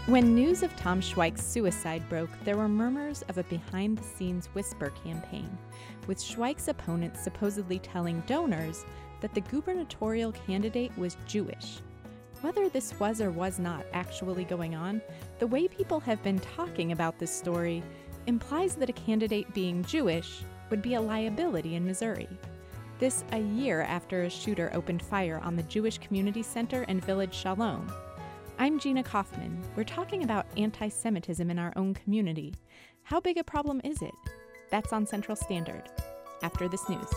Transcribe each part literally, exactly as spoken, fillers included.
When news of Tom Schweik's suicide broke, there were murmurs of a behind-the-scenes whisper campaign, with Schweik's opponents supposedly telling donors that the gubernatorial candidate was Jewish. Whether this was or was not actually going on, the way people have been talking about this story implies that a candidate being Jewish would be a liability in Missouri. This a year after a shooter opened fire on the Jewish Community Center and Village Shalom. I'm Gina Kaufman. We're talking about anti-Semitism in our own community. How big a problem is it? That's on Central Standard. After this news.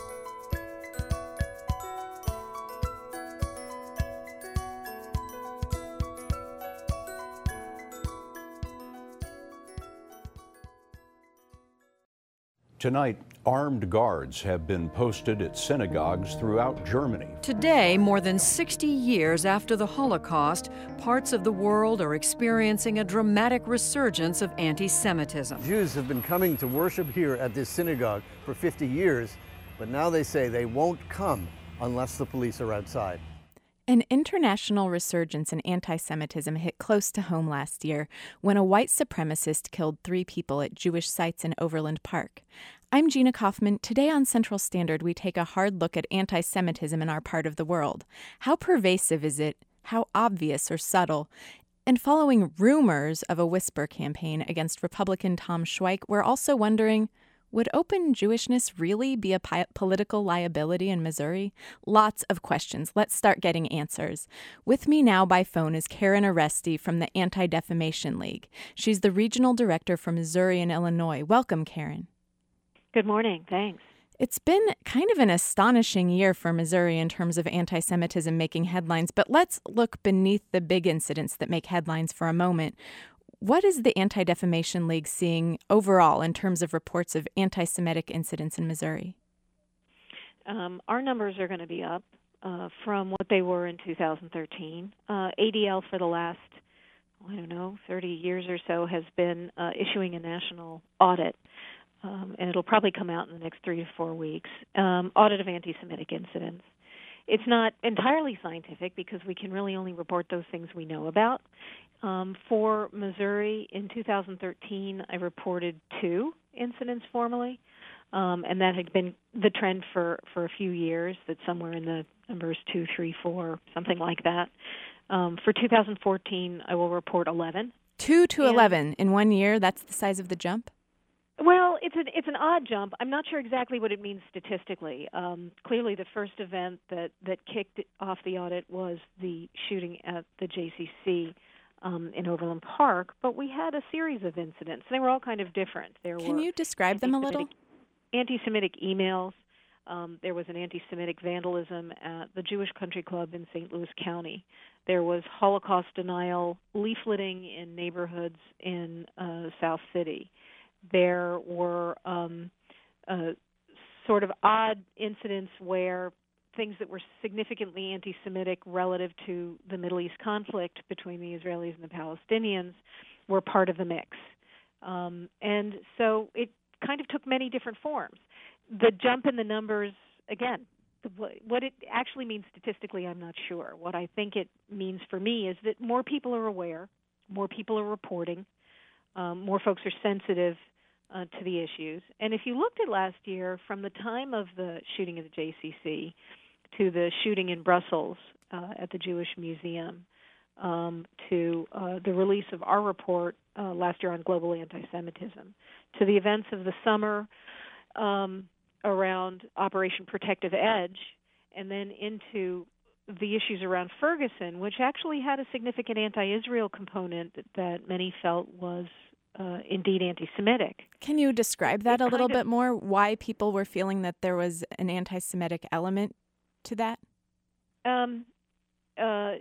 Tonight, armed guards have been posted at synagogues throughout Germany. Today, more than sixty years after the Holocaust, parts of the world are experiencing a dramatic resurgence of anti-Semitism. Jews have been coming to worship here at this synagogue for fifty years, but now they say they won't come unless the police are outside. An international resurgence in anti-Semitism hit close to home last year when a white supremacist killed three people at Jewish sites in Overland Park. I'm Gina Kaufman. Today on Central Standard, we take a hard look at anti-Semitism in our part of the world. How pervasive is it? How obvious or subtle? And following rumors of a whisper campaign against Republican Tom Schweik, we're also wondering, would open Jewishness really be a pi- political liability in Missouri? Lots of questions. Let's start getting answers. With me now by phone is Karen Oresti from the Anti-Defamation League. She's the regional director for Missouri and Illinois. Welcome, Karen. Good morning. Thanks. It's been kind of an astonishing year for Missouri in terms of anti-Semitism making headlines, but let's look beneath the big incidents that make headlines for a moment. What is the Anti-Defamation League seeing overall in terms of reports of anti-Semitic incidents in Missouri? Um, our numbers are going to be up uh, from what they were in two thousand thirteen. Uh, A D L for the last, I don't know, thirty years or so has been uh, issuing a national audit, um, and it'll probably come out in the next three to four weeks, um, audit of anti-Semitic incidents. It's not entirely scientific because we can really only report those things we know about. Um, for Missouri, in two thousand thirteen, I reported two incidents formally, um, and that had been the trend for, for a few years, that somewhere in the numbers two, three, four, something like that. Um, for two thousand fourteen, I will report eleven. Two to and, eleven in one year, that's the size of the jump? Well, it's an it's an odd jump. I'm not sure exactly what it means statistically. Um, clearly, the first event that, that kicked off the audit was the shooting at the J C C um, in Overland Park, but we had a series of incidents. They were all kind of different. There Can were you describe them a little? Anti-Semitic emails. Um, there was an anti-Semitic vandalism at the Jewish Country Club in Saint Louis County. There was Holocaust denial leafleting in neighborhoods in uh, South City. There were um, uh, sort of odd incidents where things that were significantly anti-Semitic relative to the Middle East conflict between the Israelis and the Palestinians were part of the mix. Um, and so it kind of took many different forms. The jump in the numbers, again, what it actually means statistically, I'm not sure. What I think it means for me is that more people are aware, more people are reporting, um, more folks are sensitive uh, to the issues. And if you looked at last year, from the time of the shooting at the J C C to the shooting in Brussels uh, at the Jewish Museum, um, to uh, the release of our report uh, last year on global anti-Semitism, to the events of the summer um, around Operation Protective Edge, and then into the issues around Ferguson, which actually had a significant anti-Israel component that, that many felt was uh, indeed anti-Semitic. Can you describe that it a little of, bit more, why people were feeling that there was an anti-Semitic element to that? Um, uh,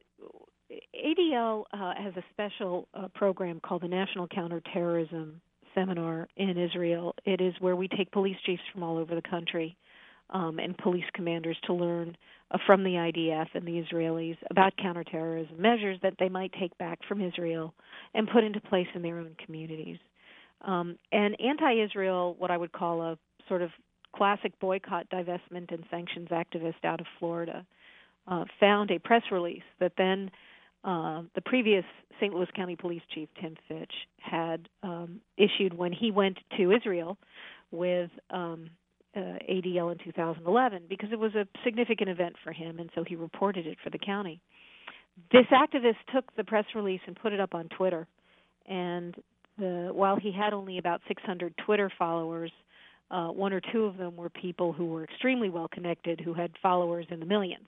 A D L uh, has a special uh, program called the National Counterterrorism Seminar in Israel. It is where we take police chiefs from all over the country um, and police commanders to learn uh, from the I D F and the Israelis about counterterrorism measures that they might take back from Israel and put into place in their own communities. Um, and anti-Israel, what I would call a sort of classic boycott, divestment, and sanctions activist out of Florida, uh, found a press release that then uh, the previous Saint Louis County Police Chief, Tim Fitch, had um, issued when he went to Israel with um, uh, A D L in two thousand eleven, because it was a significant event for him, and so he reported it for the county. This activist took the press release and put it up on Twitter, and the, while he had only about six hundred Twitter followers, uh, one or two of them were people who were extremely well connected, who had followers in the millions.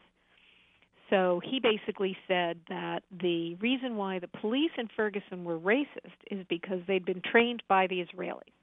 So he basically said that the reason why the police in Ferguson were racist is because they'd been trained by the Israelis.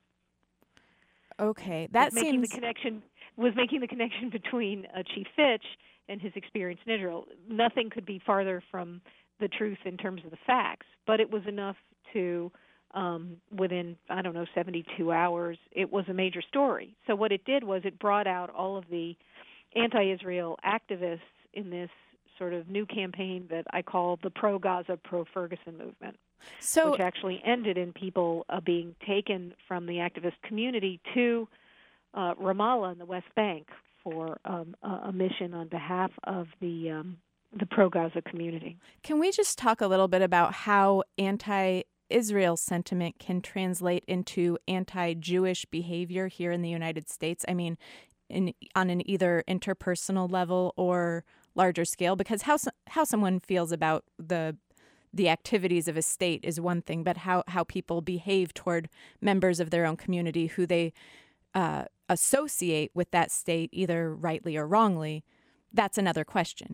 Okay, that was making seems... the connection was making the connection between uh, Chief Fitch and his experience in Israel. Nothing could be farther from the truth in terms of the facts, but it was enough to, um, within, I don't know, seventy-two hours, it was a major story. So what it did was it brought out all of the anti-Israel activists in this sort of new campaign that I call the pro-Gaza, pro-Ferguson movement, so, which actually ended in people uh, being taken from the activist community to uh, Ramallah in the West Bank for um, a mission on behalf of the um, the pro-Gaza community. Can we just talk a little bit about how anti-Israel sentiment can translate into anti-Jewish behavior here in the United States? I mean, in, on an either interpersonal level or larger scale, because how how someone feels about the the activities of a state is one thing, but how, how people behave toward members of their own community who they uh, associate with that state, either rightly or wrongly, that's another question.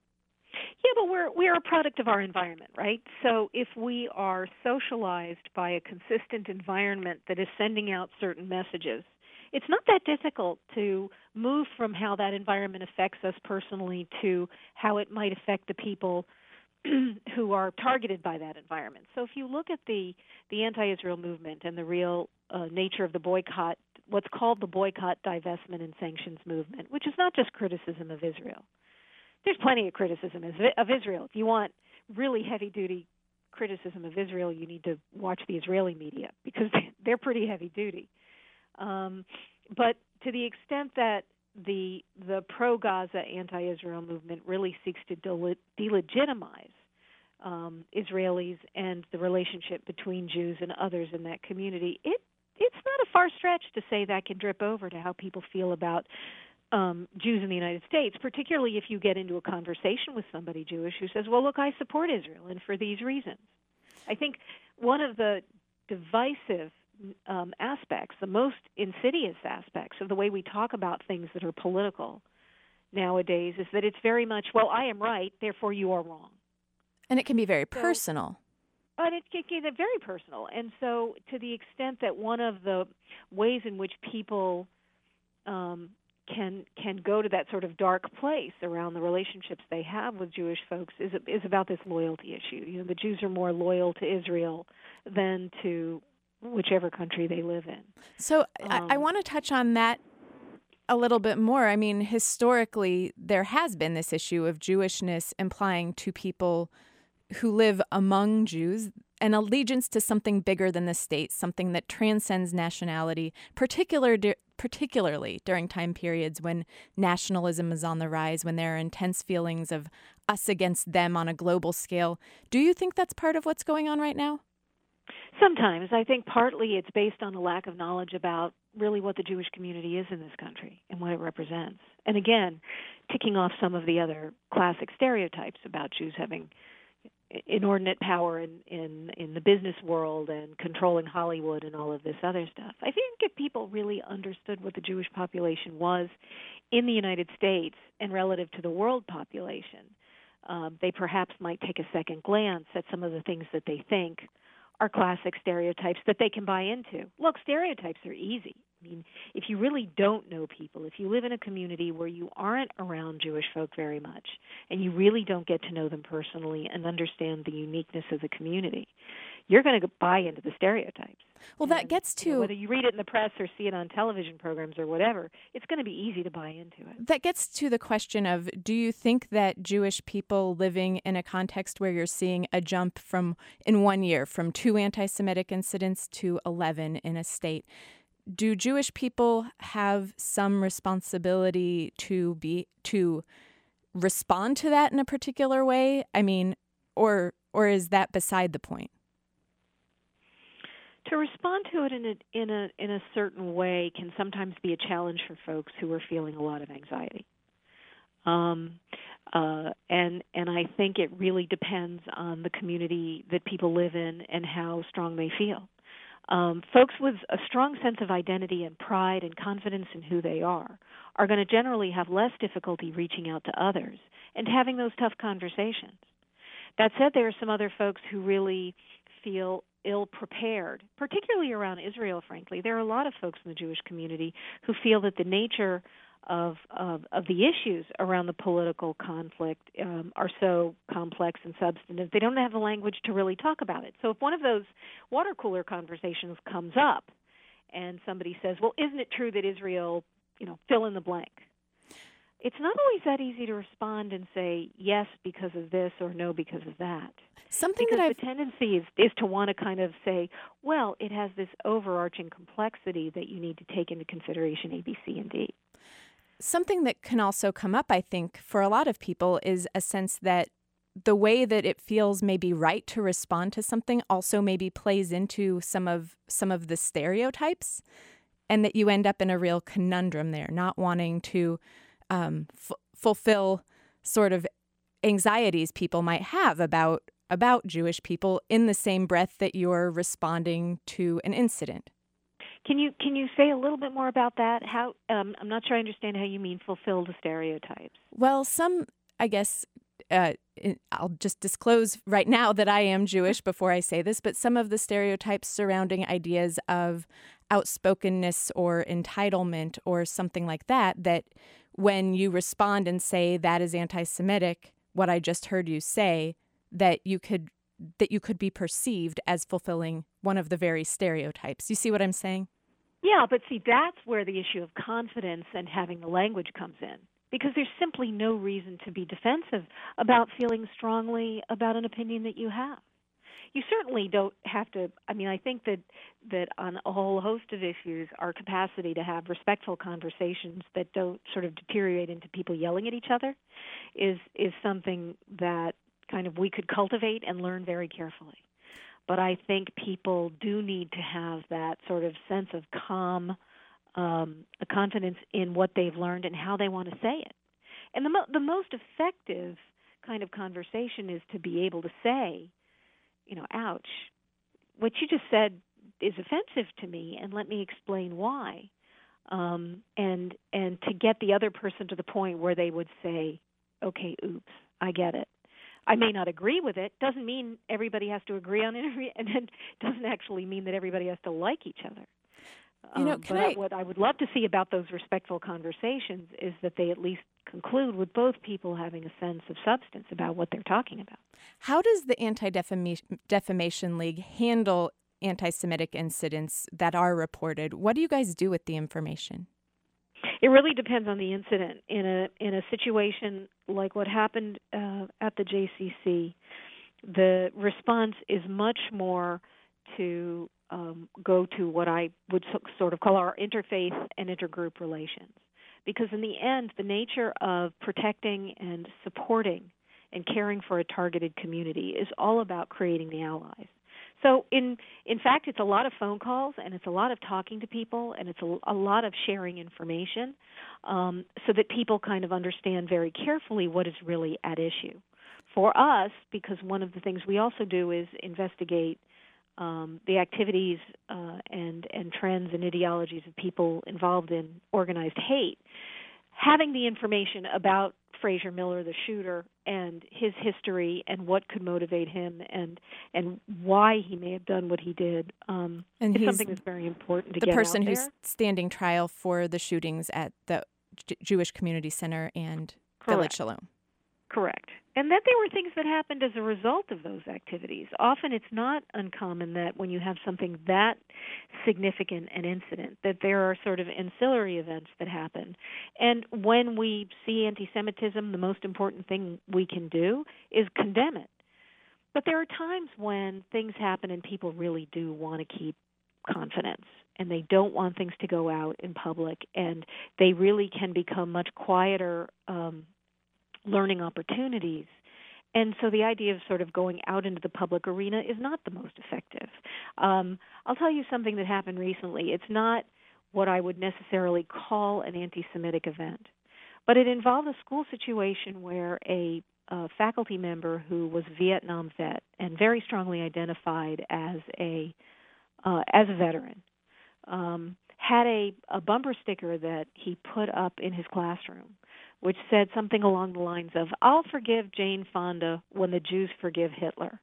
Yeah, but we're we're a product of our environment, right? So if we are socialized by a consistent environment that is sending out certain messages, it's not that difficult to move from how that environment affects us personally to how it might affect the people who are targeted by that environment. So if you look at the, the anti-Israel movement and the real uh, nature of the boycott, what's called the boycott, divestment, and sanctions movement, which is not just criticism of Israel. There's plenty of criticism of Israel. If you want really heavy-duty criticism of Israel, you need to watch the Israeli media because they're pretty heavy-duty. Um, but to the extent that the the pro-Gaza anti-Israel movement really seeks to del- delegitimize um, Israelis and the relationship between Jews and others in that community, it it's not a far stretch to say that can drip over to how people feel about um, Jews in the United States, particularly if you get into a conversation with somebody Jewish who says, well, look, I support Israel, and for these reasons. I think one of the divisive Um, aspects, the most insidious aspects of the way we talk about things that are political nowadays is that it's very much, well, I am right, therefore you are wrong. And it can be very so, personal. And it can get very personal. And so to the extent that one of the ways in which people um, can can go to that sort of dark place around the relationships they have with Jewish folks is is about this loyalty issue. You know, the Jews are more loyal to Israel than to whichever country they live in. So um, I, I want to touch on that a little bit more. I mean, historically, there has been this issue of Jewishness implying to people who live among Jews an allegiance to something bigger than the state, something that transcends nationality, particular, particularly during time periods when nationalism is on the rise, when there are intense feelings of us against them on a global scale. Do you think that's part of what's going on right now? Sometimes. I think partly it's based on a lack of knowledge about really what the Jewish community is in this country and what it represents. And again, ticking off some of the other classic stereotypes about Jews having inordinate power in, in, in the business world and controlling Hollywood and all of this other stuff. I think if people really understood what the Jewish population was in the United States and relative to the world population, um, they perhaps might take a second glance at some of the things that they think are classic stereotypes that they can buy into. Look, stereotypes are easy. I mean, if you really don't know people, if you live in a community where you aren't around Jewish folk very much, and you really don't get to know them personally and understand the uniqueness of the community, you're going to buy into the stereotypes. Well, that and, gets to... You know, whether you read it in the press or see it on television programs or whatever, it's going to be easy to buy into it. That gets to the question of, do you think that Jewish people living in a context where you're seeing a jump from, in one year, from two anti-Semitic incidents to eleven in a state, do Jewish people have some responsibility to be to respond to that in a particular way? I mean, or or is that beside the point? To respond to it in a in a in a certain way can sometimes be a challenge for folks who are feeling a lot of anxiety. Um, uh, and and I think it really depends on the community that people live in and how strong they feel. Um, folks with a strong sense of identity and pride and confidence in who they are are going to generally have less difficulty reaching out to others and having those tough conversations. That said, there are some other folks who really feel ill-prepared, particularly around Israel, frankly. There are a lot of folks in the Jewish community who feel that the nature of of, of the issues around the political conflict um, are so complex and substantive, they don't have the language to really talk about it. So if one of those water cooler conversations comes up and somebody says, well, isn't it true that Israel, you know, fill in the blank? It's not always that easy to respond and say yes because of this or no because of that. Something because that I've... the tendency is, is to want to kind of say, well, it has this overarching complexity that you need to take into consideration A, B, C, and D. Something that can also come up, I think, for a lot of people is a sense that the way that it feels maybe right to respond to something also maybe plays into some of some of the stereotypes, and that you end up in a real conundrum there, not wanting to um, f- fulfill sort of anxieties people might have about about Jewish people in the same breath that you're responding to an incident. Can you can you say a little bit more about that? How um, I'm not sure I understand how you mean fulfill the stereotypes. Well, some, I guess, uh, I'll just disclose right now that I am Jewish before I say this, but some of the stereotypes surrounding ideas of outspokenness or entitlement or something like that, that when you respond and say that is anti-Semitic, what I just heard you say, that you could that you could be perceived as fulfilling one of the very stereotypes. You see what I'm saying? Yeah, but see, that's where the issue of confidence and having the language comes in, because there's simply no reason to be defensive about feeling strongly about an opinion that you have. You certainly don't have to, I mean, I think that, that on a whole host of issues, our capacity to have respectful conversations that don't sort of deteriorate into people yelling at each other is is something that kind of we could cultivate and learn very carefully. But I think people do need to have that sort of sense of calm, um, a confidence in what they've learned and how they want to say it. And the, mo- the most effective kind of conversation is to be able to say, you know, ouch, what you just said is offensive to me, and let me explain why. Um, and and to get the other person to the point where they would say, okay, oops, I get it. I may not agree with it. Doesn't mean everybody has to agree on it, and it doesn't actually mean that everybody has to like each other. You know, um, can but I... what I would love to see about those respectful conversations is that they at least conclude with both people having a sense of substance about what they're talking about. How does the Anti-Defamation League handle anti-Semitic incidents that are reported? What do you guys do with the information? It really depends on the incident. In a in a situation like what happened uh, at the J C C, the response is much more to um, go to what I would so, sort of call our interfaith and intergroup relations. Because in the end, the nature of protecting and supporting and caring for a targeted community is all about creating the allies. So in in fact, it's a lot of phone calls, and it's a lot of talking to people, and it's a, a lot of sharing information um, so that people kind of understand very carefully what is really at issue. For us, because one of the things we also do is investigate um, the activities uh, and, and trends and ideologies of people involved in organized hate, having the information about Frazier Miller, the shooter, and his history and what could motivate him and and why he may have done what he did um, and is something that's very important to the get person out there. who's standing trial for the shootings at the J- Jewish Community Center and Correct. Village Shalom. Correct. And that there were things that happened as a result of those activities. Often it's not uncommon that when you have something that significant an incident, that there are sort of ancillary events that happen. And when we see anti-Semitism, the most important thing we can do is condemn it. But there are times when things happen and people really do want to keep confidence, and they don't want things to go out in public, and they really can become much quieter um learning opportunities And so the idea of sort of going out into the public arena is not the most effective. Um, I'll tell you something that happened recently. It's not what I would necessarily call an anti-Semitic event, but it involved a school situation where a, a faculty member who was a Vietnam vet and very strongly identified as a uh, as a veteran um, had a, a bumper sticker that he put up in his classroom, which said something along the lines of, "I'll forgive Jane Fonda when the Jews forgive Hitler."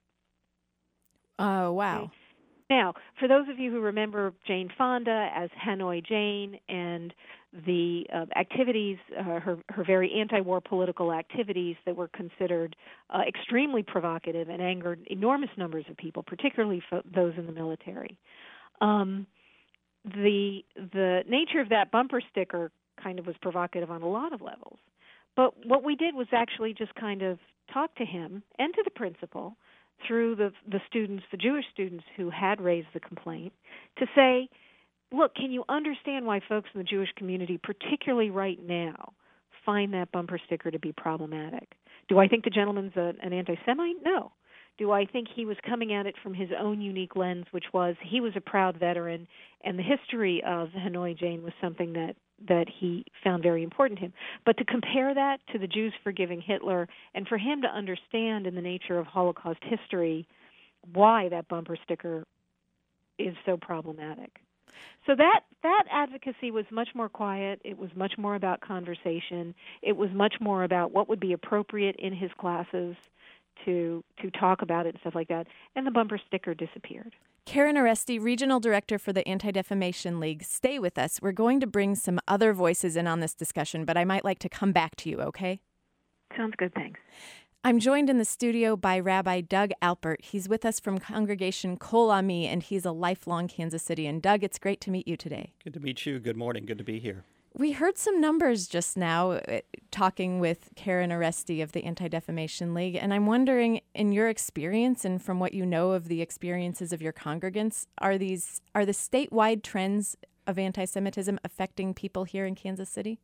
Oh, wow. Okay. Now, for those of you who remember Jane Fonda as Hanoi Jane and the uh, activities, uh, her, her very anti-war political activities that were considered uh, extremely provocative and angered enormous numbers of people, particularly fo- those in the military. Um, the the nature of that bumper sticker kind of was provocative on a lot of levels. But what we did was actually just kind of talk to him and to the principal through the the students, the Jewish students who had raised the complaint, to say, look, can you understand why folks in the Jewish community, particularly right now, find that bumper sticker to be problematic? Do I think the gentleman's a, an anti-Semite? No. Do I think he was coming at it from his own unique lens, which was he was a proud veteran, and the history of Hanoi Jane was something that that he found very important to him. But to compare that to the Jews forgiving Hitler, and for him to understand in the nature of Holocaust history why that bumper sticker is so problematic. So that, that advocacy was much more quiet. It was much more about conversation. It was much more about what would be appropriate in his classes to to talk about it and stuff like that. And the bumper sticker disappeared. Karen Oresti, Regional Director for the Anti-Defamation League. Stay with us. We're going to bring some other voices in on this discussion, but I might like to come back to you, okay? Sounds good, thanks. I'm joined in the studio by Rabbi Doug Alpert. He's with us from Congregation Kol Ami, and he's a lifelong Kansas Citian. Doug, it's great to meet you today. Good to meet you. Good morning. Good to be here. We heard some numbers just now uh, talking with Karen Oresti of the Anti-Defamation League, and I'm wondering, in your experience and from what you know of the experiences of your congregants, are these are the statewide trends of anti-Semitism affecting people here in Kansas City?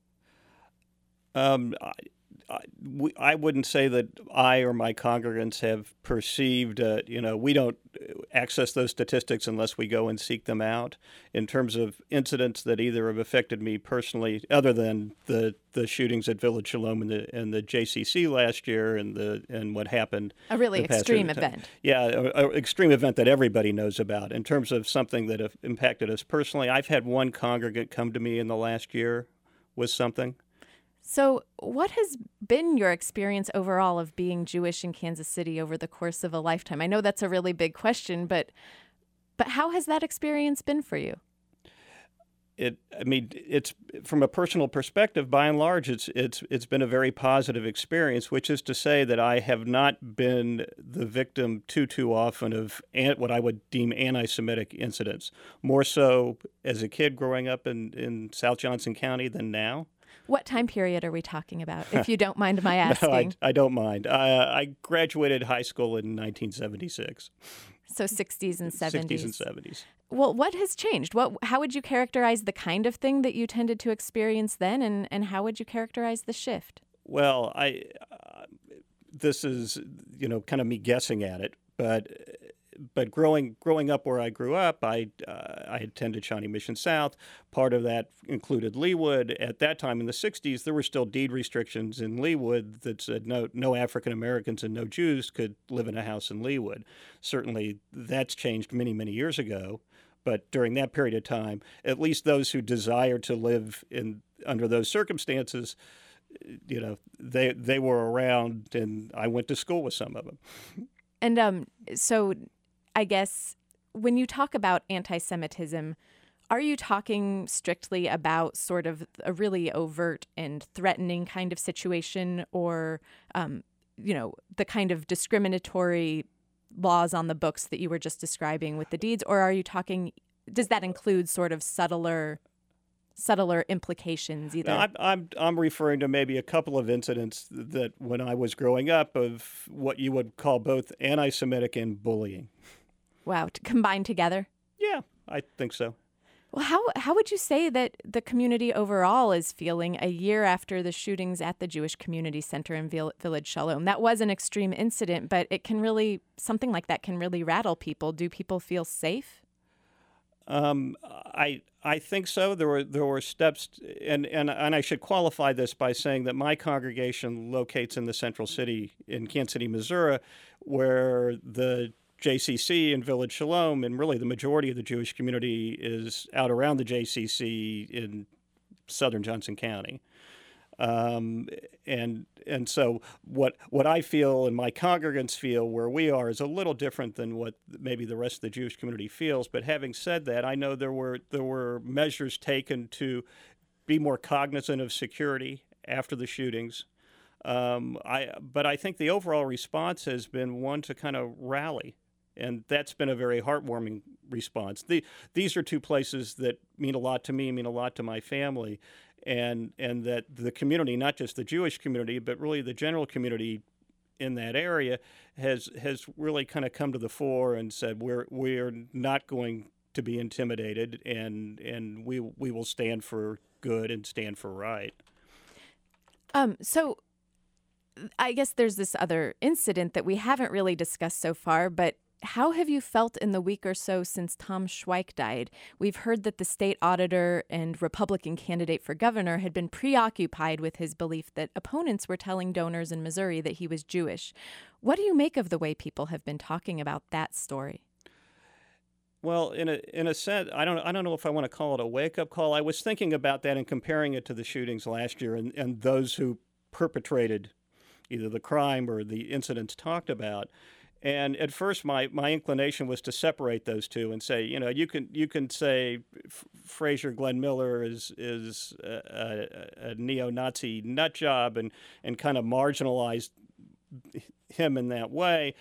Um, I, I, we, I wouldn't say that I or my congregants have perceived, uh, you know, we don't access those statistics unless we go and seek them out. In terms of incidents that either have affected me personally, other than the, the shootings at Village Shalom and the and the J C C last year and the and what happened. A really extreme event. Yeah, an extreme event that everybody knows about. In terms of something that have impacted us personally, I've had one congregant come to me in the last year with something. So what has been your experience overall of being Jewish in Kansas City over the course of a lifetime? I know that's a really big question, but but how has that experience been for you? It, I mean, it's from a personal perspective, by and large, it's it's it's been a very positive experience, which is to say that I have not been the victim too, too often of an, what I would deem anti-Semitic incidents, more so as a kid growing up in, in South Johnson County than now. What time period are we talking about, if you don't mind my asking? No, I, I don't mind. Uh, I graduated high school in nineteen seventy-six. So sixties and seventies. sixties and seventies. Well, what has changed? What? How would you characterize the kind of thing that you tended to experience then, and, and how would you characterize the shift? Well, I uh, this is, you know, kind of me guessing at it, but but growing growing up where I grew up, I uh, I attended Shawnee Mission South. Part of that included Leawood. At that time in the sixties, there were still deed restrictions in Leawood that said no no African Americans and no Jews could live in a house in Leawood. Certainly, that's changed many many years ago. But during that period of time, at least those who desired to live in under those circumstances, you know, they they were around, and I went to school with some of them. And um, so I guess when you talk about anti-Semitism, are you talking strictly about sort of a really overt and threatening kind of situation, or, um, you know, the kind of discriminatory laws on the books that you were just describing with the deeds, or are you talking, does that include sort of subtler subtler implications either? No, I'm, I'm I'm referring to maybe a couple of incidents that when I was growing up of what you would call both anti-Semitic and bullying. Wow, to combine together? Yeah, I think so. Well, how how would you say that the community overall is feeling a year after the shootings at the Jewish Community Center in Vil- Village Shalom? That was an extreme incident, but it can really, something like that can really rattle people. Do people feel safe? Um, I I think so. There were there were steps, and, and and I should qualify this by saying that my congregation locates in the central city in Kansas City, Missouri, where the J C C in Village Shalom, and really the majority of the Jewish community is out around the J C C in southern Johnson County. Um, and and so what what I feel and my congregants feel where we are is a little different than what maybe the rest of the Jewish community feels. But having said that, I know there were there were measures taken to be more cognizant of security after the shootings. Um, I but I think the overall response has been one to kind of rally. And that's been a very heartwarming response. The, these are two places that mean a lot to me, mean a lot to my family, and and that the community, not just the Jewish community, but really the general community in that area, has has really kind of come to the fore and said we're we're not going to be intimidated, and and we we will stand for good and stand for right. Um. So. I guess there's this other incident that we haven't really discussed so far, but how have you felt in the week or so since Tom Schweik died? We've heard that the state auditor and Republican candidate for governor had been preoccupied with his belief that opponents were telling donors in Missouri that he was Jewish. What do you make of the way people have been talking about that story? Well, in a in a sense, I don't I don't know if I want to call it a wake-up call. I was thinking about that and comparing it to the shootings last year and, and those who perpetrated either the crime or the incidents talked about. And at first, my, my inclination was to separate those two and say, you know, you can you can say F- Frazier Glenn Miller is is a, a, a neo-Nazi nut job and and kind of marginalize him in that way,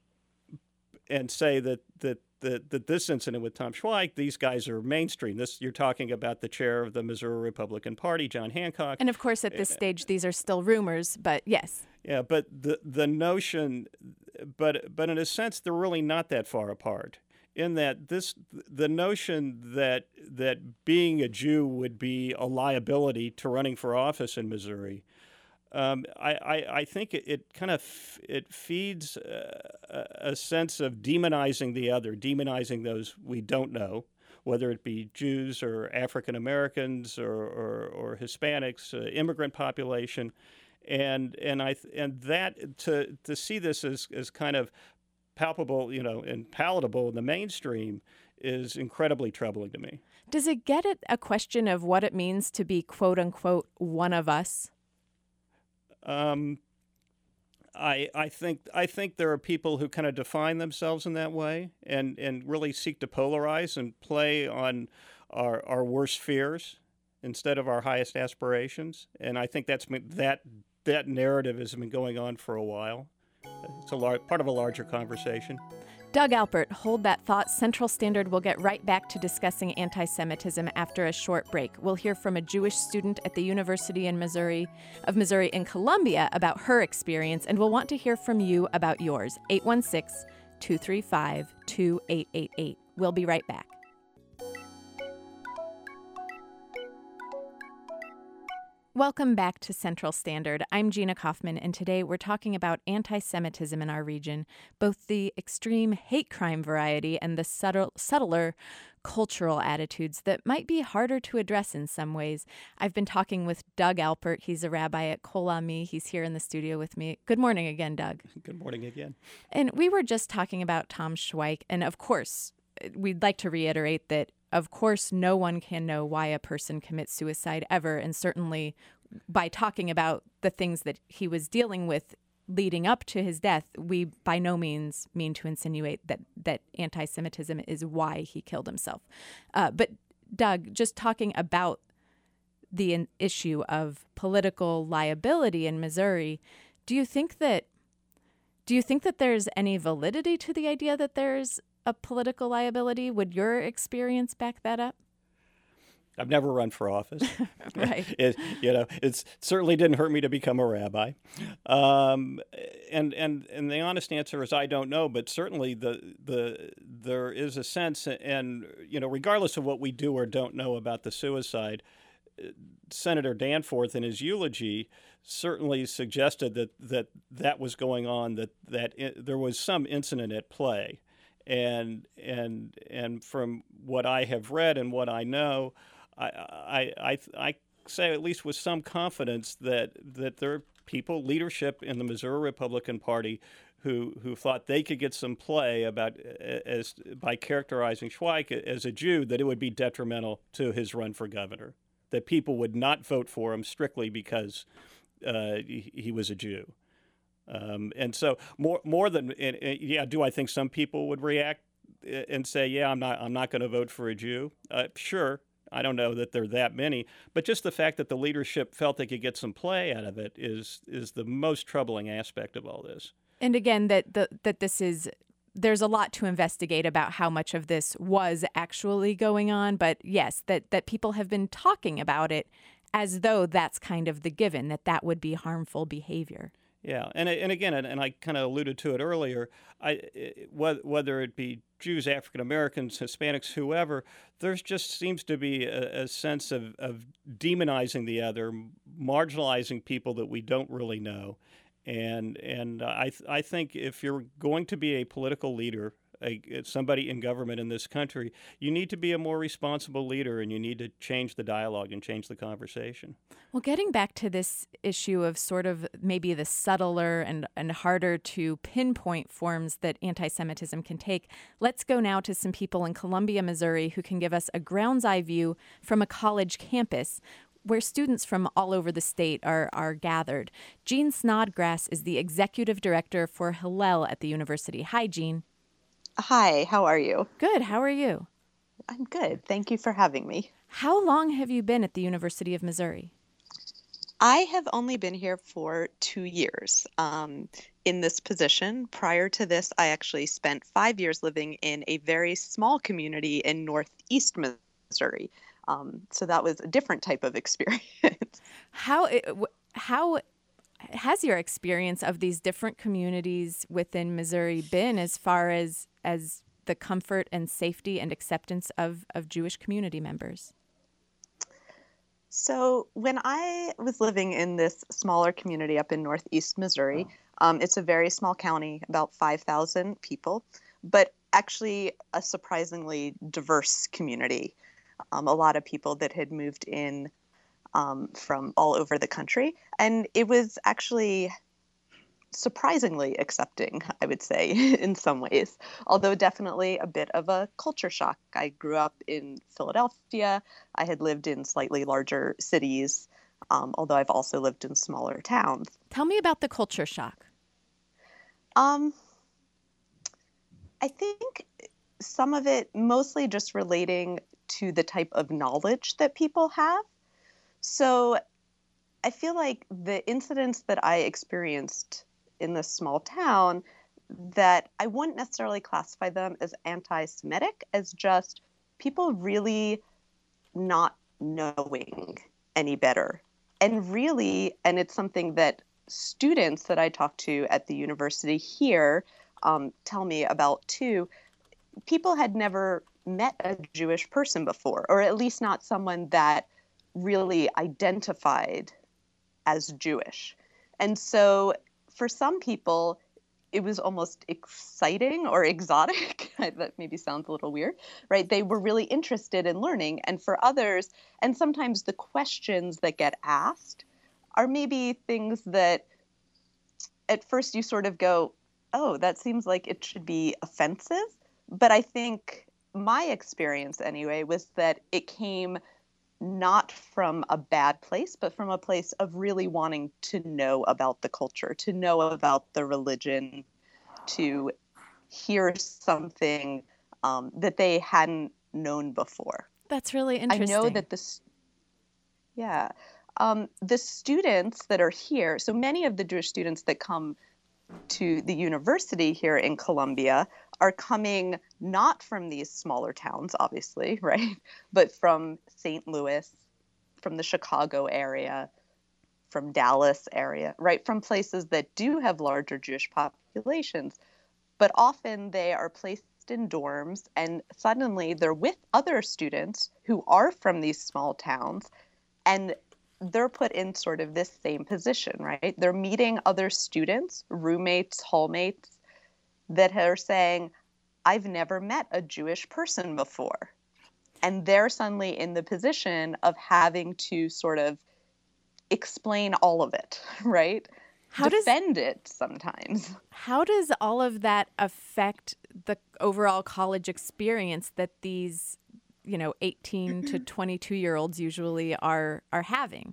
and say that that. That, that this incident with Tom Schweik, these guys are mainstream. This you're talking about the chair of the Missouri Republican Party, John Hancock. And of course, at this stage, these are still rumors, but yes. Yeah, but the the notion, but but in a sense, they're really not that far apart. In that this the notion that that being a Jew would be a liability to running for office in Missouri. Um, I, I, I think it, it kind of f- it feeds uh, a sense of demonizing the other, demonizing those we don't know, whether it be Jews or African Americans or, or, or Hispanics, uh, immigrant population, and and I and that to to see this as, as kind of palpable, you know, and palatable in the mainstream is incredibly troubling to me. Does it get at a question of what it means to be quote unquote one of us? Um, I I think I think there are people who kind of define themselves in that way and, and really seek to polarize and play on our our worst fears instead of our highest aspirations. And I think that's been, that that narrative has been going on for a while. It's a lar- part of a larger conversation. Doug Alpert, hold that thought. Central Standard will get right back to discussing anti-Semitism after a short break. We'll hear from a Jewish student at the University in Missouri of Missouri in Columbia about her experience, and we'll want to hear from you about yours. eight one six, two three five, two eight eight eight. We'll be right back. Welcome back to Central Standard. I'm Gina Kaufman, and today we're talking about anti-Semitism in our region, both the extreme hate crime variety and the subtle, subtler cultural attitudes that might be harder to address in some ways. I've been talking with Doug Alpert. He's a rabbi at Kol Ami. He's here in the studio with me. Good morning again, Doug. Good morning again. And we were just talking about Tom Schweik, and of course, we'd like to reiterate that of course, no one can know why a person commits suicide ever, and certainly by talking about the things that he was dealing with leading up to his death, we by no means mean to insinuate that, that anti-Semitism is why he killed himself. Uh, but Doug, just talking about the in- issue of political liability in Missouri, do you think that do you think that there's any validity to the idea that there's a political liability? Would your experience back that up? I've never run for office. Right. It, you know, it certainly didn't hurt me to become a rabbi. Um, and and and the honest answer is I don't know. But certainly the the there is a sense, and you know, regardless of what we do or don't know about the suicide, Senator Danforth in his eulogy certainly suggested that that, that was going on, that that it, there was some incident at play. And and and from what I have read and what I know, I I I, I say at least with some confidence that that there are people, leadership in the Missouri Republican Party, who who thought they could get some play about as by characterizing Schweik as a Jew, that it would be detrimental to his run for governor, that people would not vote for him strictly because uh, he, he was a Jew. Um, and so more more than and, and, yeah, do I think some people would react and say, yeah, I'm not I'm not going to vote for a Jew? Uh, sure, I don't know that there are that many, but just the fact that the leadership felt they could get some play out of it is is the most troubling aspect of all this. And again, that the, that this is there's a lot to investigate about how much of this was actually going on, but yes, that that people have been talking about it as though that's kind of the given, that that would be harmful behavior. Yeah, and and again, and, and I kind of alluded to it earlier. I whether it be Jews, African Americans, Hispanics, whoever, there's just seems to be a, a sense of, of demonizing the other, marginalizing people that we don't really know, and and I I think if you're going to be a political leader, a, somebody in government in this country, you need to be a more responsible leader, and you need to change the dialogue and change the conversation. Well, getting back to this issue of sort of maybe the subtler and, and harder to pinpoint forms that anti-Semitism can take, let's go now to some people in Columbia, Missouri, who can give us a ground's eye view from a college campus where students from all over the state are, are gathered. Jean Snodgrass is the executive director for Hillel at the university. Hi, Jean. Hi, how are you? Good. How are you? I'm good. Thank you for having me. How long have you been at the University of Missouri? I have only been here for two years um, in this position. Prior to this, I actually spent five years living in a very small community in northeast Missouri. Um, so that was a different type of experience. How how has your experience of these different communities within Missouri been as far as as the comfort and safety and acceptance of, of Jewish community members? So when I was living in this smaller community up in northeast Missouri, um, it's a very small county, about five thousand people, but actually a surprisingly diverse community. Um, a lot of people that had moved in um, from all over the country. And it was actually surprisingly accepting, I would say, in some ways, although definitely a bit of a culture shock. I grew up in Philadelphia. I had lived in slightly larger cities, um, although I've also lived in smaller towns. Tell me about the culture shock. Um, I think some of it mostly just relating to the type of knowledge that people have. So I feel like the incidents that I experienced in this small town, that I wouldn't necessarily classify them as anti-Semitic, as just people really not knowing any better. And really, and it's something that students that I talk to at the university here um, tell me about too, people had never met a Jewish person before, or at least not someone that really identified as Jewish. And so for some people, it was almost exciting or exotic. That maybe sounds a little weird, right? They were really interested in learning. And for others, and sometimes the questions that get asked are maybe things that at first you sort of go, oh, that seems like it should be offensive. But I think my experience anyway was that it came not from a bad place, but from a place of really wanting to know about the culture, to know about the religion, to hear something um, that they hadn't known before. That's really interesting. I know that this, yeah, um, the students that are here, so many of the Jewish students that come to the university here in Columbia are coming not from these smaller towns, obviously, right? But from Saint Louis, from the Chicago area, from Dallas area, right? From places that do have larger Jewish populations. But often they are placed in dorms and suddenly they're with other students who are from these small towns, and they're put in sort of this same position, right? They're meeting other students, roommates, hallmates that are saying, I've never met a Jewish person before. And they're suddenly in the position of having to sort of explain all of it, right? How Defend does, it sometimes. How does all of that affect the overall college experience that these, you know, eighteen to twenty-two year olds usually are are having?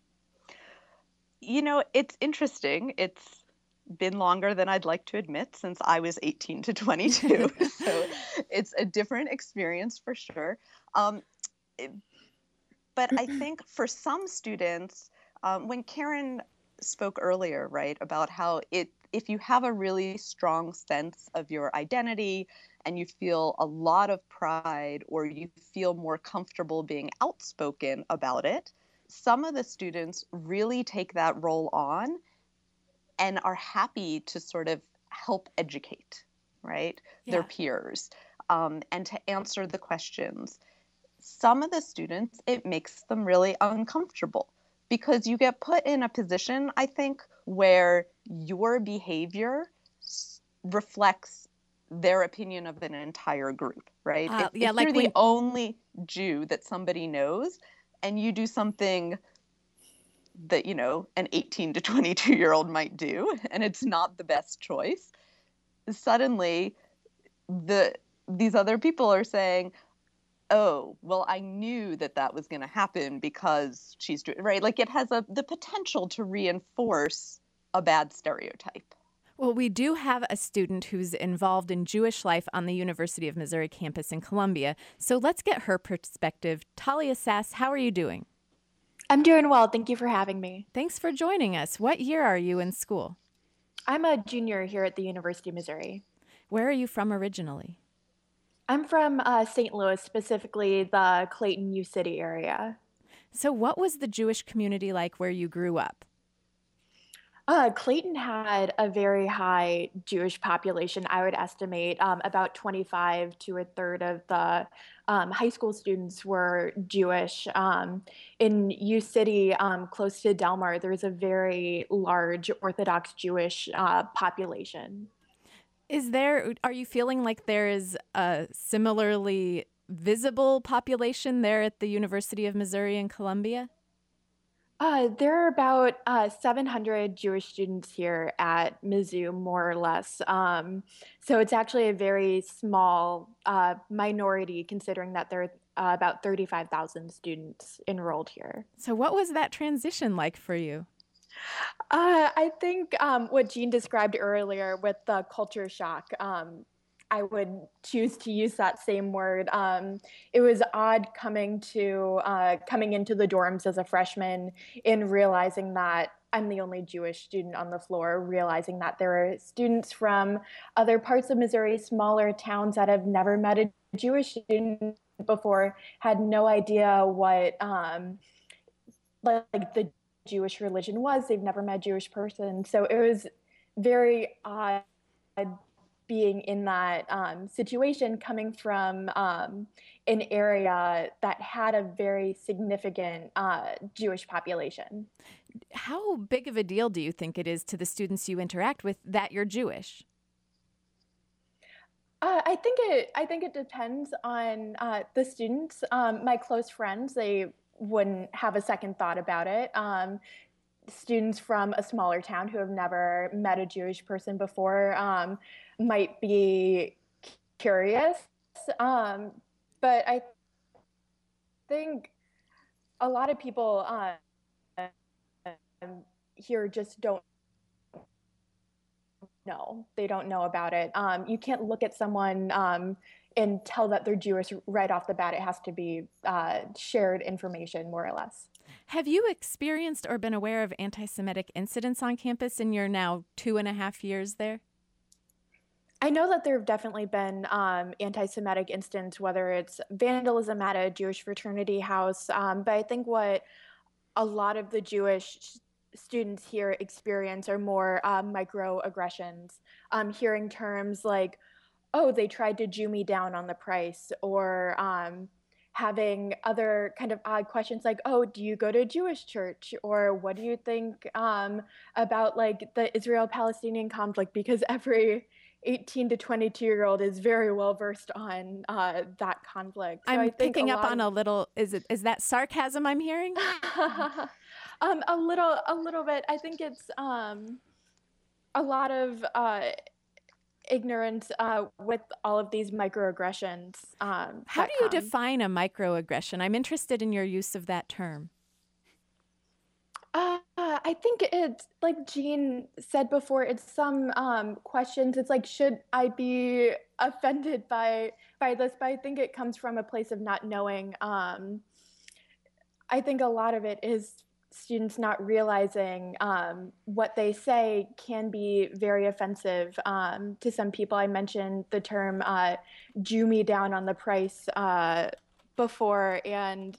You know, it's interesting. It's been longer than I'd like to admit since I was eighteen to twenty-two. So it's a different experience for sure. Um, it, but I think for some students, um, when Karen spoke earlier, right, about how it, if you have a really strong sense of your identity and you feel a lot of pride or you feel more comfortable being outspoken about it, some of the students really take that role on and are happy to sort of help educate, right, Yeah. their peers, um, and to answer the questions. Some of the students, it makes them really uncomfortable because you get put in a position, I think, where your behavior s- reflects their opinion of an entire group, right? Uh, if yeah, if like you're when- the only Jew that somebody knows and you do something that, you know, an eighteen to twenty-two year old might do, and it's not the best choice, suddenly the these other people are saying, oh, well, I knew that that was going to happen because she's doing, right? Like it has a the potential to reinforce a bad stereotype. Well, we do have a student who's involved in Jewish life on the University of Missouri campus in Columbia. So let's get her perspective. Talia Sass, how are you doing? I'm doing well. Thank you for having me. Thanks for joining us. What year are you in school? I'm a junior here at the University of Missouri. Where are you from originally? I'm from uh, Saint Louis, specifically the Clayton U City area. So what was the Jewish community like where you grew up? Uh, Clayton had a very high Jewish population. I would estimate um, about twenty-five to a third of the um, high school students were Jewish. Um, in U City, um, close to Delmar, there's a very large Orthodox Jewish uh, population. Is there, are you feeling like there is a similarly visible population there at the University of Missouri in Columbia? Uh, there are about uh, seven hundred Jewish students here at Mizzou, more or less. Um, so it's actually a very small uh, minority, considering that there are uh, about thirty-five thousand students enrolled here. So what was that transition like for you? Uh, I think um, what Jean described earlier with the culture shock, um, I would choose to use that same word. Um, it was odd coming to uh, coming into the dorms as a freshman and realizing that I'm the only Jewish student on the floor, realizing that there are students from other parts of Missouri, smaller towns that have never met a Jewish student before, had no idea what um, like, like the Jewish religion was. They've never met a Jewish person. So it was very odd being in that um, situation, coming from um, an area that had a very significant uh, Jewish population. How big of a deal do you think it is to the students you interact with that you're Jewish? Uh, I think it. I think it depends on uh, the students. Um, my close friends, they wouldn't have a second thought about it. Um, students from a smaller town who have never met a Jewish person before um, might be curious. Um, but I think a lot of people uh, here just don't know. They don't know about it. Um, you can't look at someone um, and tell that they're Jewish right off the bat. It has to be uh, shared information, more or less. Have you experienced or been aware of anti-Semitic incidents on campus in your now two and a half years there? I know that there have definitely been um, anti-Semitic incidents, whether it's vandalism at a Jewish fraternity house, um, but I think what a lot of the Jewish students here experience are more um, microaggressions, um, hearing terms like, oh, they tried to Jew me down on the price, or um, having other kind of odd questions like, oh, do you go to a Jewish church? Or what do you think um, about like the Israel-Palestinian conflict? Because every eighteen to twenty-two year old is very well versed on uh, that conflict. So I'm I think picking a up lot on of... a little, is it is that sarcasm I'm hearing? um, a little, a little bit. I think it's um, a lot of uh, ignorance uh, with all of these microaggressions. Um, How do you come. define a microaggression? I'm interested in your use of that term. Uh, I think it's like Jean said before, it's some um, questions. It's like, should I be offended by by this? But I think it comes from a place of not knowing. Um, I think a lot of it is students not realizing um, what they say can be very offensive um, to some people. I mentioned the term uh, Jew me down on the price uh, before, and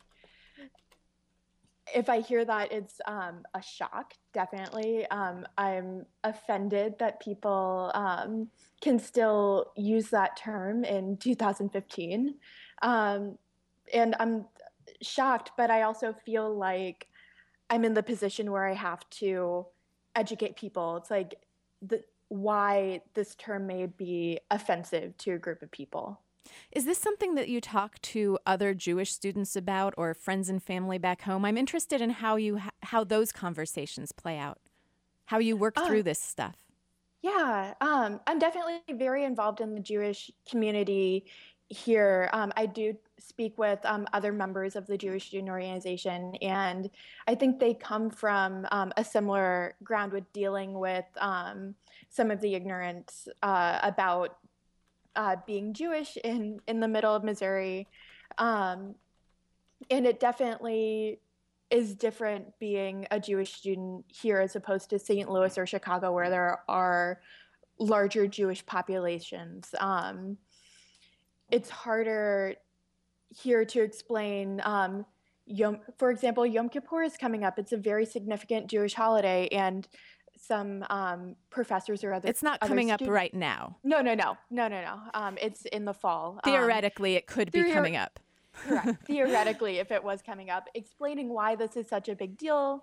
if I hear that, it's um, a shock, definitely. Um, I'm offended that people um, can still use that term in two thousand fifteen. Um, and I'm shocked, but I also feel like I'm in the position where I have to educate people. It's like the, why this term may be offensive to a group of people. Is this something that you talk to other Jewish students about or friends and family back home? I'm interested in how you how those conversations play out, how you work uh, through this stuff. Yeah, um, I'm definitely very involved in the Jewish community here. Um, I do speak with um, other members of the Jewish Student Organization, and I think they come from um, a similar ground with dealing with um, some of the ignorance uh, about Uh, being Jewish in, in the middle of Missouri. Um, and it definitely is different being a Jewish student here as opposed to Saint Louis or Chicago, where there are larger Jewish populations. Um, it's harder here to explain, um, Yom, for example, Yom Kippur is coming up. It's a very significant Jewish holiday, and some um, professors or other. It's not other coming students. up right now. No, no, no, no, no, no. Um, it's in the fall. Theoretically, um, it could be theor- coming up. Correct. Theoretically, if it was coming up, explaining why this is such a big deal,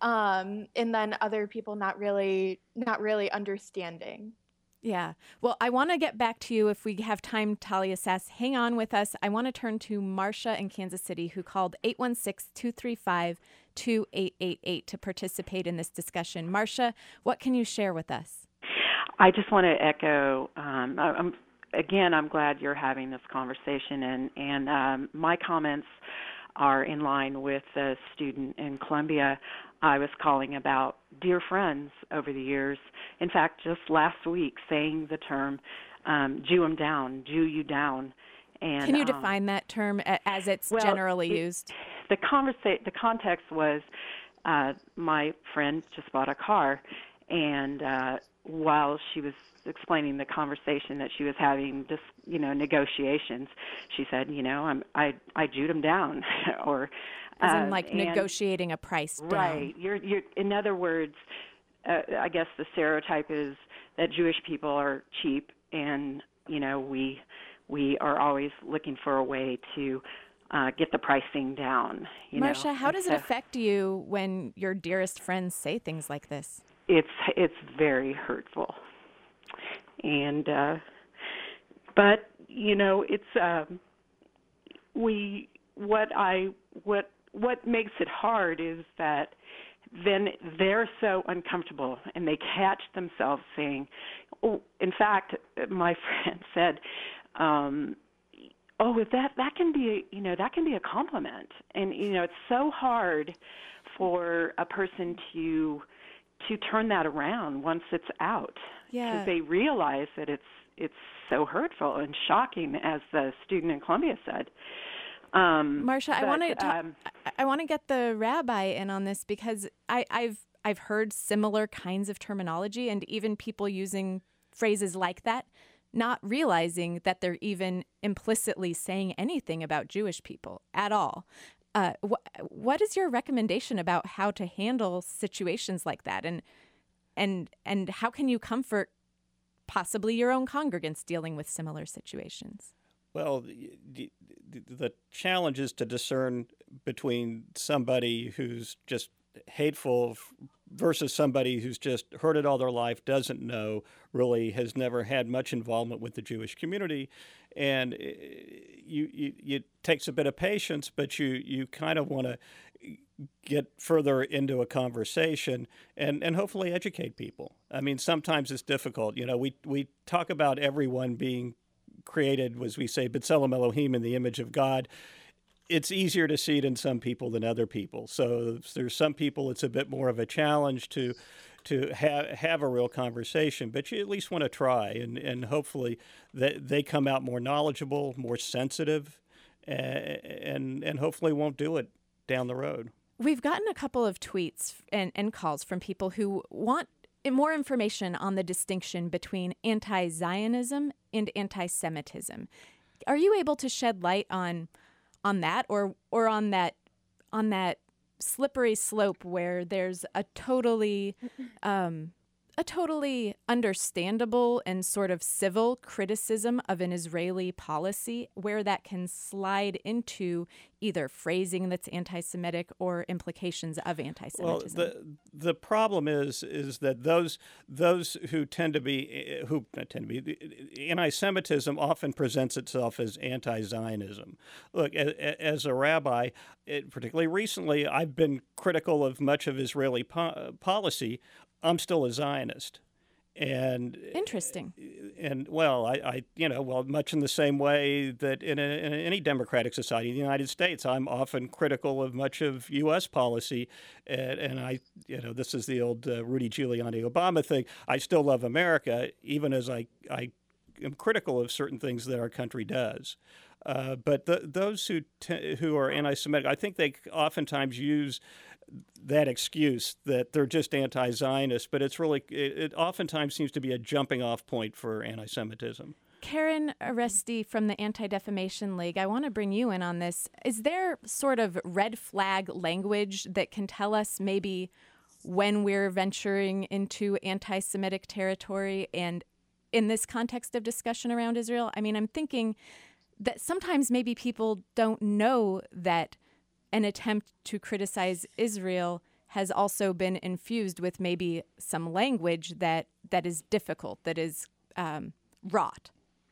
um, and then other people not really, not really understanding. Yeah. Well, I want to get back to you if we have time, Talia Sass. Hang on with us. I want to turn to Marcia in Kansas City, who called eight one six, two three five, two eight eight eight to participate in this discussion. Marcia, what can you share with us? I just want to echo, um, I'm, again, I'm glad you're having this conversation, and, and um, my comments are in line with the student in Columbia I was calling about dear friends over the years. In fact, just last week saying the term um, Jew 'em down, Jew you down. And, Can you um, define that term as it's well, generally it, used? The conversa- the context was uh, my friend just bought a car, and uh, while she was explaining the conversation that she was having, just you know, negotiations, she said, you know, I'm, I I Jewed him down, or as uh, in like and, negotiating a price down. Right. You're you're. In other words, uh, I guess the stereotype is that Jewish people are cheap, and you know, we we are always looking for a way to uh, get the pricing down. You Marcia, know? how does so it affect you when your dearest friends say things like this? It's it's very hurtful, and uh, but you know, it's um, we what I what what makes it hard is that then they're so uncomfortable and they catch themselves saying, oh, in fact, my friend said, um, oh, that that can be, you know, that can be a compliment. And, you know, it's so hard for a person to to turn that around once it's out. Yeah. Because they realize that it's it's so hurtful and shocking, as the student in Columbia said. Um, Marcia, I want to um, I, I want to get the rabbi in on this because I, I've I've heard similar kinds of terminology and even people using phrases like that, not realizing that they're even implicitly saying anything about Jewish people at all. Uh, wh- what is your recommendation about how to handle situations like that, and and and how can you comfort possibly your own congregants dealing with similar situations? Well, the, the, the challenge is to discern between somebody who's just hateful versus somebody who's just heard it all their life, doesn't know, really has never had much involvement with the Jewish community. And you, you, it takes a bit of patience, but you, you kind of want to get further into a conversation and, and hopefully educate people. I mean, sometimes it's difficult. You know, we, we talk about everyone being created, as we say, B'Tselem Elohim, in the image of God. It's easier to see it in some people than other people. So there's some people it's a bit more of a challenge to to have have a real conversation, but you at least want to try, and, and hopefully that they come out more knowledgeable, more sensitive, and, and and hopefully won't do it down the road. We've gotten a couple of tweets and, and calls from people who want more information on the distinction between anti-Zionism and anti-Semitism. Are you able to shed light on on that, or or on that on that slippery slope where there's a totally um, a totally understandable and sort of civil criticism of an Israeli policy, where that can slide into either phrasing that's anti-Semitic or implications of anti-Semitism? Well, the the problem is is that those those who tend to be who not tend to be anti-Semitism often presents itself as anti-Zionism. Look, as, as a rabbi, it, particularly recently, I've been critical of much of Israeli po- policy. I'm still a Zionist. And interesting. And well, I, I, you know, well, much in the same way that in, a, in any democratic society, in the United States, I'm often critical of much of U S policy, and, and I, you know, this is the old uh, Rudy Giuliani Obama thing. I still love America, even as I, I am critical of certain things that our country does. Uh, but the, those who t- who are anti-Semitic, I think they oftentimes use that excuse that they're just anti-Zionist, but it's really, it, it oftentimes seems to be a jumping off point for anti-Semitism. Karen Aresti from the Anti-Defamation League, I want to bring you in on this. Is there sort of red flag language that can tell us maybe when we're venturing into anti-Semitic territory, and in this context of discussion around Israel? I mean, I'm thinking that sometimes maybe people don't know that an attempt to criticize Israel has also been infused with maybe some language that, that is difficult, that is um, wrought.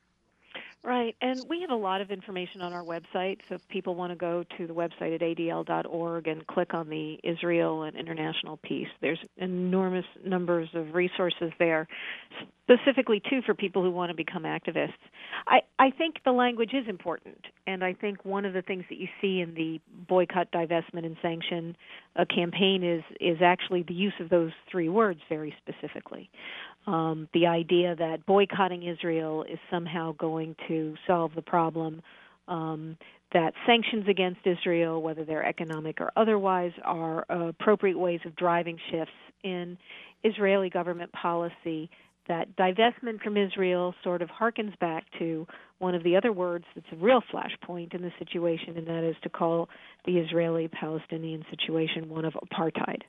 Right, and we have a lot of information on our website, so if people want to go to the website at A D L dot org and click on the Israel and International piece, there's enormous numbers of resources there, specifically, too, for people who want to become activists. I, I think the language is important, and I think one of the things that you see in the boycott, divestment, and sanction uh, campaign is, is actually the use of those three words very specifically. Um, the idea that boycotting Israel is somehow going to solve the problem, um, that sanctions against Israel, whether they're economic or otherwise, are uh, appropriate ways of driving shifts in Israeli government policy, that divestment from Israel sort of harkens back to one of the other words that's a real flashpoint in the situation, and that is to call the Israeli-Palestinian situation one of apartheid.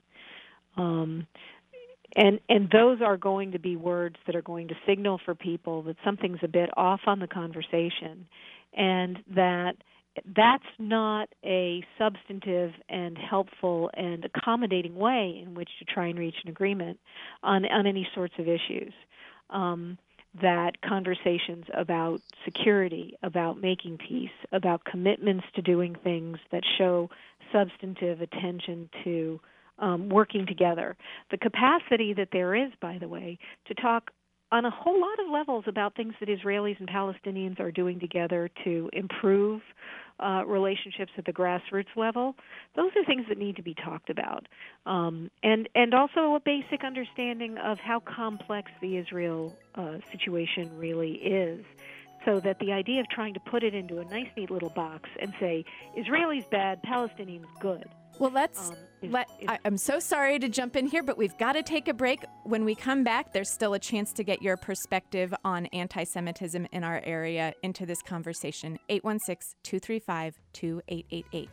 Um, And and those are going to be words that are going to signal for people that something's a bit off on the conversation, and that that's not a substantive and helpful and accommodating way in which to try and reach an agreement on, on any sorts of issues. Um, that conversations about security, about making peace, about commitments to doing things that show substantive attention to Um, working together. The capacity that there is, by the way, to talk on a whole lot of levels about things that Israelis and Palestinians are doing together to improve uh, relationships at the grassroots level, those are things that need to be talked about. Um, and, and also a basic understanding of how complex the Israel uh, situation really is. So that the idea of trying to put it into a nice, neat little box and say, Israelis bad, Palestinians good. Well, let's um, is, let, is, I, I'm so sorry to jump in here, but we've got to take a break. When we come back, there's still a chance to get your perspective on anti-Semitism in our area into this conversation. eight one six, two three five, two eight eight eight.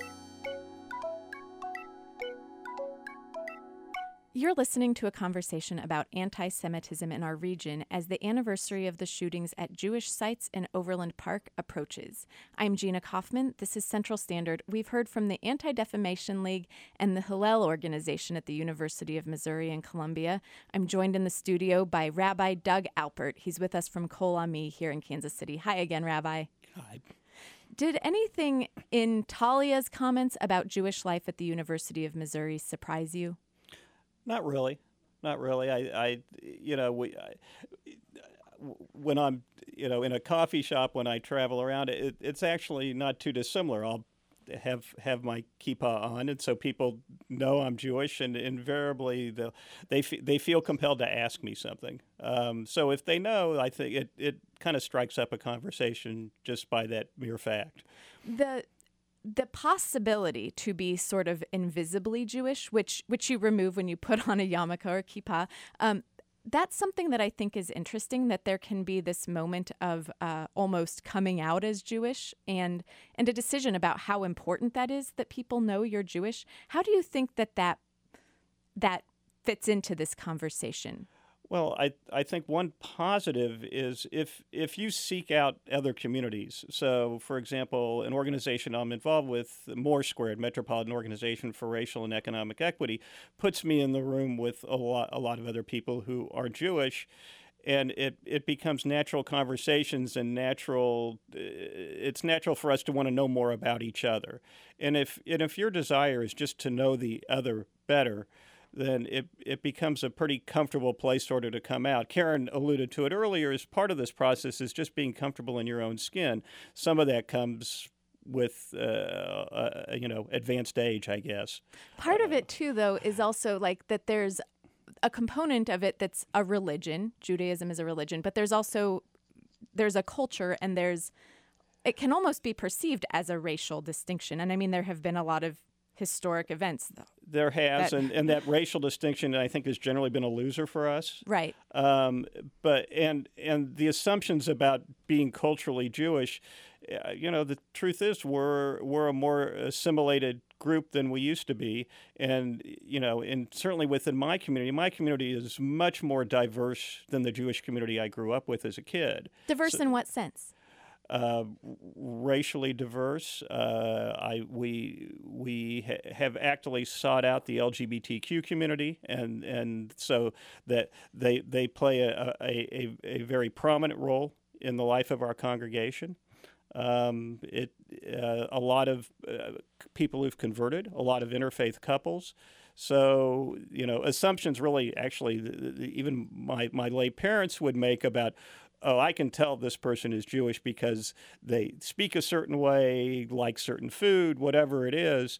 You're listening to a conversation about anti-Semitism in our region as the anniversary of the shootings at Jewish sites in Overland Park approaches. I'm Gina Kaufman. This is Central Standard. We've heard from the Anti-Defamation League and the Hillel organization at the University of Missouri in Columbia. I'm joined in the studio by Rabbi Doug Alpert. He's with us from Kol Ami here in Kansas City. Hi again, Rabbi. Hi. Did anything in Talia's comments about Jewish life at the University of Missouri surprise you? Not really, not really. I, I you know, we, I, when I'm, you know, in a coffee shop when I travel around, it, it's actually not too dissimilar. I'll have have my kippah on, and so people know I'm Jewish, and invariably the, they f- they feel compelled to ask me something. Um, so if they know, I think it it kind of strikes up a conversation just by that mere fact. The The possibility to be sort of invisibly Jewish, which which you remove when you put on a yarmulke or kippah, um, that's something that I think is interesting, that there can be this moment of uh, almost coming out as Jewish and and a decision about how important that is, that people know you're Jewish. How do you think that that, that fits into this conversation? Well, I I think one positive is if if you seek out other communities. So, for example, an organization I'm involved with, More Squared, Metropolitan Organization for Racial and Economic Equity, puts me in the room with a lot a lot of other people who are Jewish, and it, it becomes natural conversations and natural. It's natural for us to want to know more about each other, and if and if your desire is just to know the other better, then it, it becomes a pretty comfortable place sort of to come out. Karen alluded to it earlier, as part of this process is just being comfortable in your own skin. Some of that comes with, uh, uh, you know, advanced age, I guess. Part uh, of it, too, though, is also like that there's a component of it that's a religion. Judaism is a religion, but there's also, there's a culture, and there's, it can almost be perceived as a racial distinction. And I mean, there have been a lot of historic events. There has, that, and, and that racial distinction, I think, has generally been a loser for us. Right. Um, but and and the assumptions about being culturally Jewish, uh, you know, the truth is we're we're a more assimilated group than we used to be, and you know, and certainly within my community, my community is much more diverse than the Jewish community I grew up with as a kid. Diverse so, in what sense? Uh, racially diverse. Uh, I we we ha- have actively sought out the L G B T Q community, and and so that they they play a a, a, a very prominent role in the life of our congregation. Um, it uh, a lot of uh, people who've converted, a lot of interfaith couples. So, you know, assumptions really actually even my my lay parents would make about, oh, I can tell this person is Jewish because they speak a certain way, like certain food, whatever it is.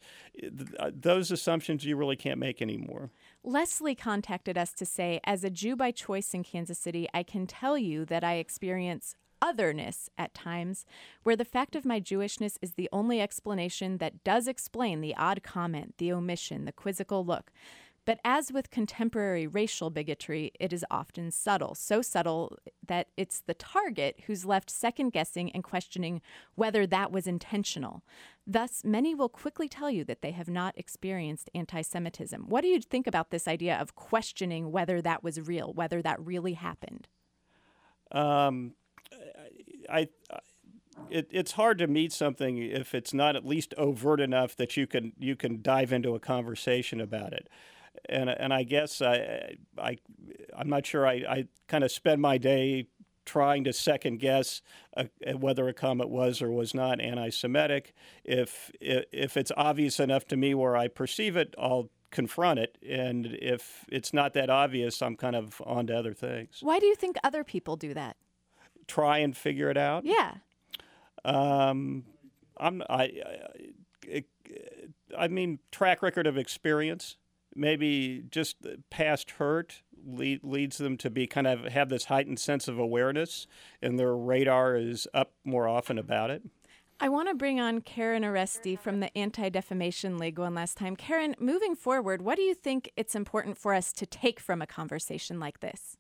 Those assumptions you really can't make anymore. Leslie contacted us to say, as a Jew by choice in Kansas City, I can tell you that I experience otherness at times, where the fact of my Jewishness is the only explanation that does explain the odd comment, the omission, the quizzical look. But as with contemporary racial bigotry, it is often subtle, so subtle that it's the target who's left second-guessing and questioning whether that was intentional. Thus, many will quickly tell you that they have not experienced anti-Semitism. What do you think about this idea of questioning whether that was real, whether that really happened? Um, I, I it, it's hard to meet something if it's not at least overt enough that you can you can dive into a conversation about it. And and I guess I, I, I'm not sure I, I kind of spend my day trying to second guess uh, whether a comment was or was not anti-Semitic. If, if it's obvious enough to me where I perceive it, I'll confront it. And if it's not that obvious, I'm kind of on to other things. Why do you think other people do that? Try and figure it out? Yeah. Um, I'm, I, I, I mean, track record of experience. Maybe just past hurt, lead, leads them to be kind of have this heightened sense of awareness, and their radar is up more often about it. I want to bring on Karen Oresti from the Anti-Defamation League one last time. Karen, moving forward, what do you think it's important for us to take from a conversation like this?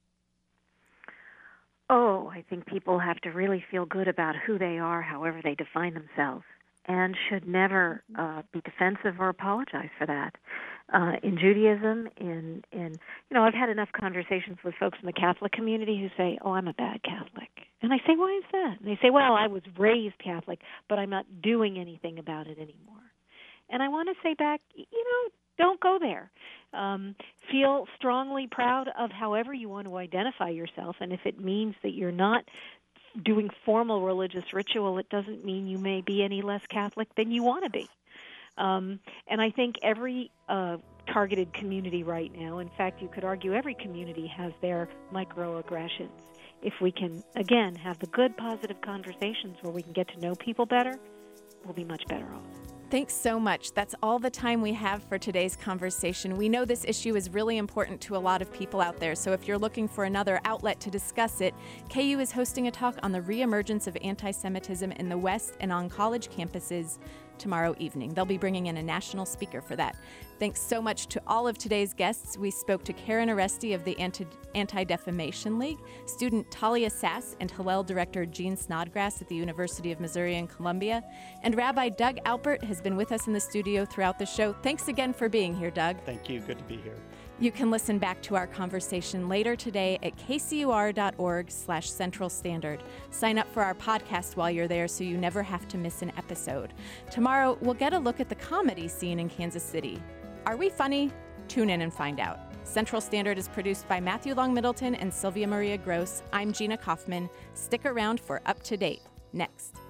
Oh, I think people have to really feel good about who they are, however they define themselves, and should never uh, be defensive or apologize for that. Uh, in Judaism, in, in you know, I've had enough conversations with folks in the Catholic community who say, oh, I'm a bad Catholic. And I say, why is that? And they say, well, I was raised Catholic, but I'm not doing anything about it anymore. And I want to say back, you know, don't go there. Um, feel strongly proud of however you want to identify yourself, and if it means that you're not doing formal religious ritual, it doesn't mean you may be any less Catholic than you want to be. Um, and I think every uh, targeted community right now, in fact, you could argue every community has their microaggressions. If we can, again, have the good, positive conversations where we can get to know people better, we'll be much better off. Thanks so much. That's all the time we have for today's conversation. We know this issue is really important to a lot of people out there, so if you're looking for another outlet to discuss it, K U is hosting a talk on the reemergence of anti-Semitism in the West and on college campuses tomorrow evening. They'll be bringing in a national speaker for that. Thanks so much to all of today's guests. We spoke to Karen Oresti of the Anti- Anti-Defamation League, student Talia Sass, and Hillel director Gene Snodgrass at the University of Missouri and Columbia. And Rabbi Doug Alpert has been with us in the studio throughout the show. Thanks again for being here, Doug. Thank you. Good to be here. You can listen back to our conversation later today at kcur.org slash Central Standard. Sign up for our podcast while you're there so you never have to miss an episode. Tomorrow, we'll get a look at the comedy scene in Kansas City. Are we funny? Tune in and find out. Central Standard is produced by Matthew Long Middleton and Sylvia Maria Gross. I'm Gina Kaufman. Stick around for Up to Date next.